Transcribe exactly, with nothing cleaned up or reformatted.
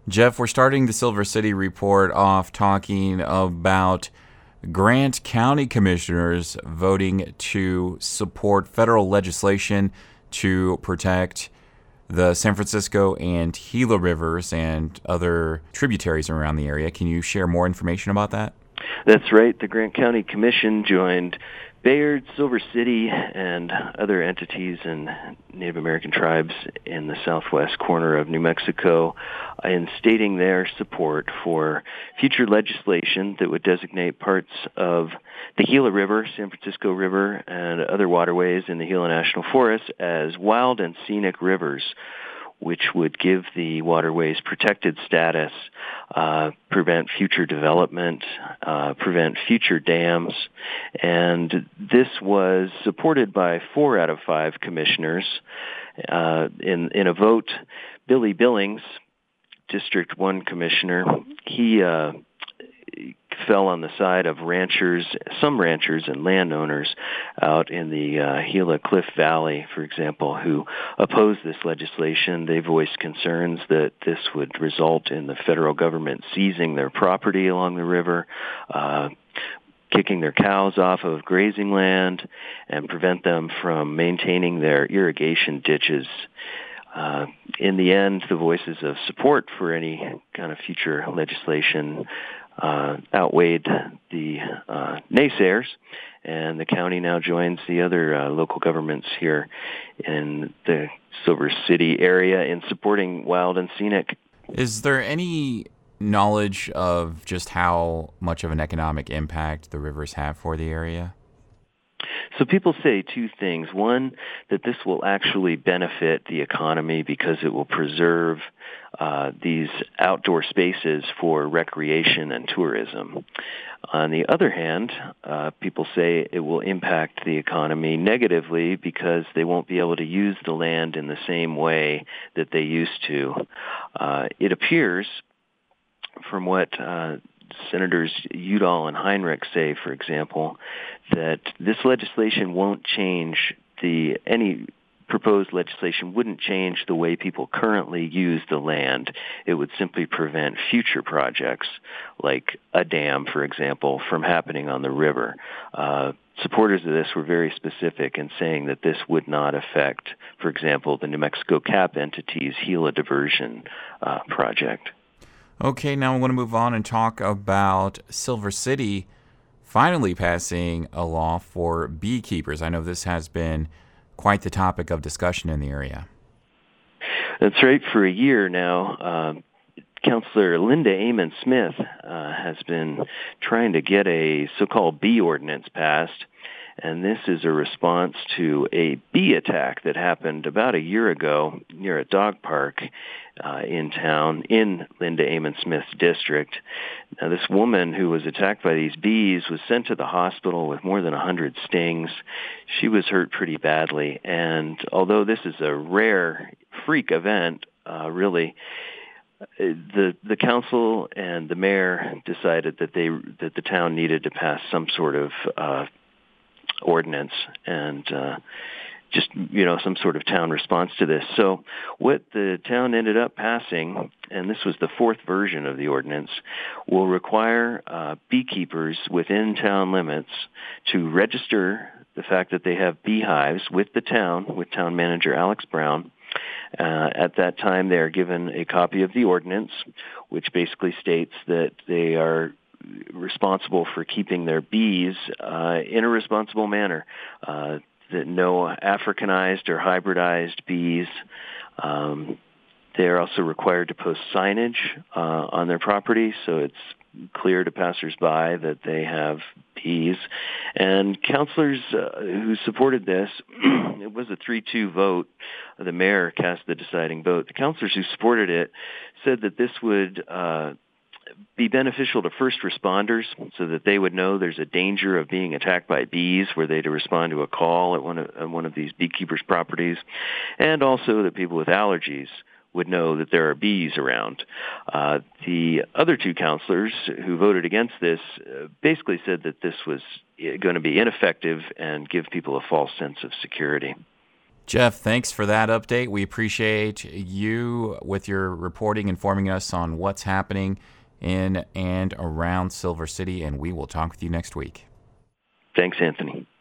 Jeff, we're starting the Silver City report off talking about Grant County commissioners voting to support federal legislation to protect the San Francisco and Gila rivers and other tributaries around the area. Can you share more information about that? That's right. The Grant County Commission joined Bayard, Silver City, and other entities and Native American tribes in the southwest corner of New Mexico in stating their support for future legislation that would designate parts of the Gila River, San Francisco River, and other waterways in the Gila National Forest as wild and scenic rivers, which would give the waterways protected status, uh, prevent future development, uh, prevent future dams. And this was supported by four out of five commissioners. Uh, in, in a vote, Billy Billings, District one Commissioner, he uh, fell on the side of ranchers, some ranchers and landowners out in the uh, Gila Cliff Valley, for example, who opposed this legislation. They voiced concerns that this would result in the federal government seizing their property along the river, uh, kicking their cows off of grazing land, and prevent them from maintaining their irrigation ditches. Uh, in the end, the voices of support for any kind of future legislation uh, outweighed the uh, naysayers, and the county now joins the other uh, local governments here in the Silver City area in supporting wild and scenic. Is there any knowledge of just how much of an economic impact the rivers have for the area? So people say two things. One, that this will actually benefit the economy because it will preserve uh, these outdoor spaces for recreation and tourism. On the other hand, uh, people say it will impact the economy negatively because they won't be able to use the land in the same way that they used to. Uh, it appears, from what uh, Senators Udall and Heinrich say, for example, that this legislation won't change the any proposed legislation wouldn't change the way people currently use the land. It would simply prevent future projects like a dam, for example, from happening on the river. Uh, supporters of this were very specific in saying that this would not affect, for example, the New Mexico C A P entity's Gila diversion uh, project. Okay, now I want to move on and talk about Silver City finally passing a law for beekeepers. I know this has been quite the topic of discussion in the area. That's right. For a year now, uh, Councilor Linda Amon Smith uh, has been trying to get a so-called bee ordinance passed. And this is a response to a bee attack that happened about a year ago near a dog park uh, in town in Linda Amon Smith's district. Now, this woman who was attacked by these bees was sent to the hospital with more than one hundred stings. She was hurt pretty badly. And although this is a rare freak event, uh, really, the the council and the mayor decided that they that the town needed to pass some sort of uh, ordinance and uh, just, you know, some sort of town response to this. So what the town ended up passing, and this was the fourth version of the ordinance, will require uh, beekeepers within town limits to register the fact that they have beehives with the town, with town manager Alex Brown. Uh, at that time, they are given a copy of the ordinance, which basically states that they are responsible for keeping their bees uh, in a responsible manner, uh, that no Africanized or hybridized bees. Um, they are also required to post signage uh, on their property so it's clear to passersby that they have bees. And councilors uh, who supported this, it was a three two vote. The mayor cast the deciding vote. The councilors who supported it said that this would uh, be beneficial to first responders so that they would know there's a danger of being attacked by bees were they to respond to a call at one of, at one of these beekeepers' properties, and also that people with allergies would know that there are bees around. Uh, the other two counselors who voted against this uh, basically said that this was going to be ineffective and give people a false sense of security. Jeff, thanks for that update. We appreciate you with your reporting, informing us on what's happening in and around Silver City, and we will talk with you next week. Thanks, Anthony.